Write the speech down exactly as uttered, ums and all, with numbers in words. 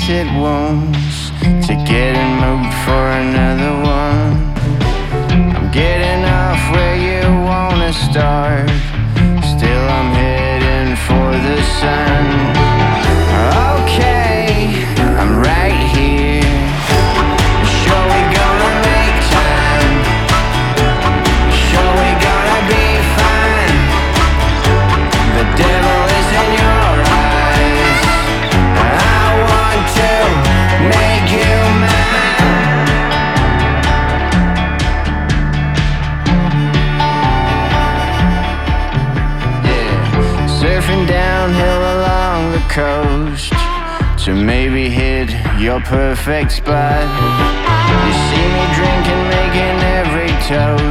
illicit wounds to get in mood for another one. I'm getting off where you wanna start. Still I'm heading for the sun. Okay, I'm right here. Sure we gonna make time. Sure we gonna be fine. The devil is in your eyes. I want to make you mine. Yeah, surfing downhill along the coast to maybe hit your perfect spot. You see me drinking, making every toast.